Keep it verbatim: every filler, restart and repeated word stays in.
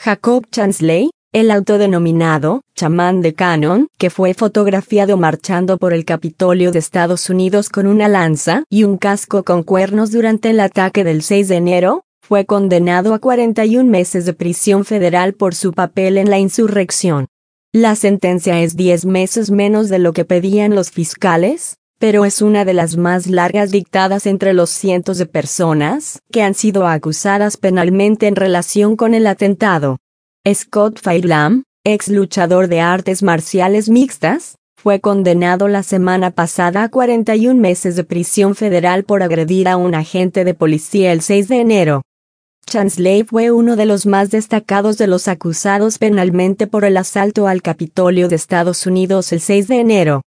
Jacob Chansley, el autodenominado chamán de Cannon, que fue fotografiado marchando por el Capitolio de Estados Unidos con una lanza y un casco con cuernos durante el ataque del seis de enero, fue condenado a cuarenta y un meses de prisión federal por su papel en la insurrección. La sentencia es diez meses menos de lo que pedían los fiscales, pero es una de las más largas dictadas entre los cientos de personas que han sido acusadas penalmente en relación con el atentado. Scott Fairlamb, ex luchador de artes marciales mixtas, fue condenado la semana pasada a cuarenta y un meses de prisión federal por agredir a un agente de policía el seis de enero. Chansley fue uno de los más destacados de los acusados penalmente por el asalto al Capitolio de Estados Unidos el seis de enero.